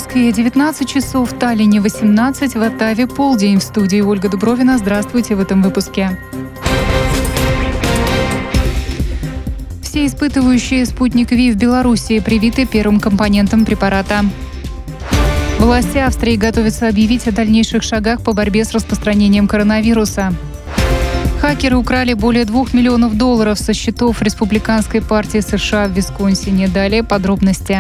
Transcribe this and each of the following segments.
Москве 19 часов, в Таллине 18, в Оттаве полдень. В студии Ольга Дубровина. Здравствуйте в этом выпуске. Все испытывающие спутник Ви в Беларуси привиты первым компонентом препарата. Власти Австрии готовятся объявить о дальнейших шагах по борьбе с распространением коронавируса. Хакеры украли более $2 миллионов со счетов Республиканской партии США в Висконсине. Далее подробности.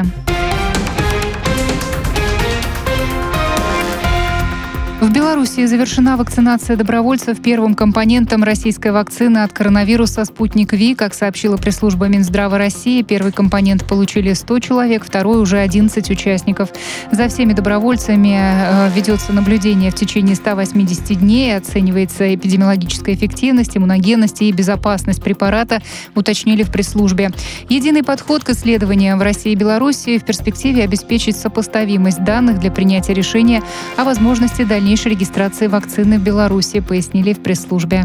В Беларуси завершена вакцинация добровольцев первым компонентом российской вакцины от коронавируса «Спутник Ви». Как сообщила пресс-служба Минздрава России, первый компонент получили 100 человек, второй уже 11 участников. За всеми добровольцами ведется наблюдение в течение 180 дней, оценивается эпидемиологическая эффективность, иммуногенность и безопасность препарата, уточнили в пресс-службе. Единый подход к исследованиям в России и Беларуси в перспективе обеспечить сопоставимость данных для принятия решения о возможности дальнейшей регистрации вакцины в Беларуси, пояснили в пресс-службе.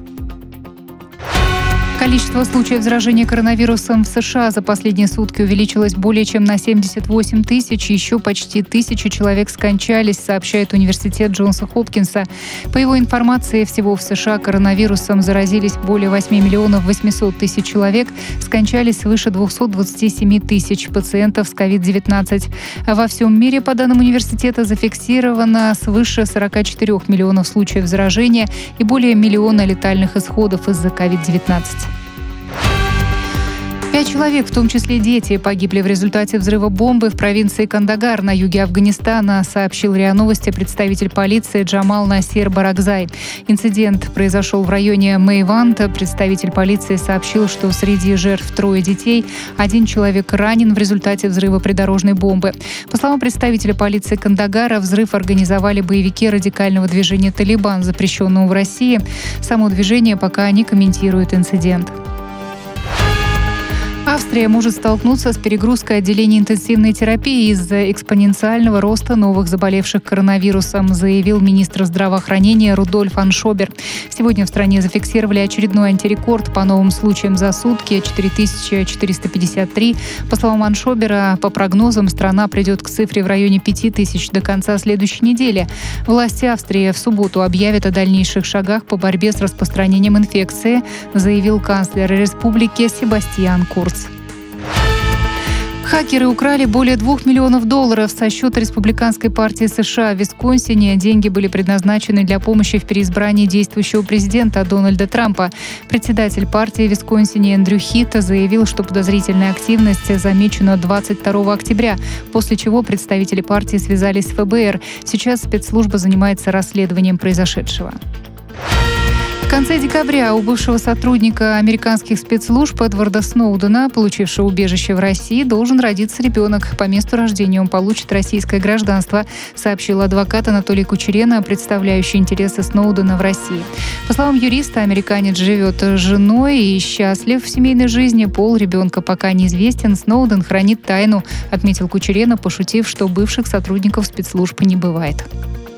Количество случаев заражения коронавирусом в США за последние сутки увеличилось более чем на 78 тысяч. Еще почти 1000 человек скончались, сообщает университет Джонса Хопкинса. По его информации, всего в США коронавирусом заразились более 8 миллионов 800 тысяч человек, скончались свыше 227 тысяч пациентов с COVID-19. Во всем мире, по данным университета, зафиксировано свыше 44 миллионов случаев заражения и более миллиона летальных исходов из-за COVID-19. 5 человек, в том числе дети, погибли в результате взрыва бомбы в провинции Кандагар на юге Афганистана, сообщил РИА Новости представитель полиции Джамал Насир Баракзай. Инцидент произошел в районе Мейванта. Представитель полиции сообщил, что среди жертв 3 детей, 1 человек ранен в результате взрыва придорожной бомбы. По словам представителя полиции Кандагара, взрыв организовали боевики радикального движения «Талибан», запрещенного в России. Само движение пока не комментирует инцидент. Австрия может столкнуться с перегрузкой отделений интенсивной терапии из-за экспоненциального роста новых заболевших коронавирусом, заявил министр здравоохранения Рудольф Аншобер. Сегодня в стране зафиксировали очередной антирекорд по новым случаям за сутки – 4453. По словам Аншобера, по прогнозам, страна придет к цифре в районе 5000 до конца следующей недели. Власти Австрии в субботу объявят о дальнейших шагах по борьбе с распространением инфекции, заявил канцлер республики Себастьян Курц. Хакеры украли более $2 миллионов со счета Республиканской партии США в Висконсине. Деньги были предназначены для помощи в переизбрании действующего президента Дональда Трампа. Председатель партии в Висконсине Эндрю Хит заявил, что подозрительная активность замечена 22 октября, после чего представители партии связались с ФБР. Сейчас спецслужба занимается расследованием произошедшего. В конце декабря у бывшего сотрудника американских спецслужб Эдварда Сноудена, получившего убежище в России, должен родиться ребенок. По месту рождения он получит российское гражданство, сообщил адвокат Анатолий Кучерена, представляющий интересы Сноудена в России. По словам юриста, американец живет с женой и счастлив в семейной жизни. Пол ребенка пока неизвестен. Сноуден хранит тайну, отметил Кучерена, пошутив, что бывших сотрудников спецслужб не бывает.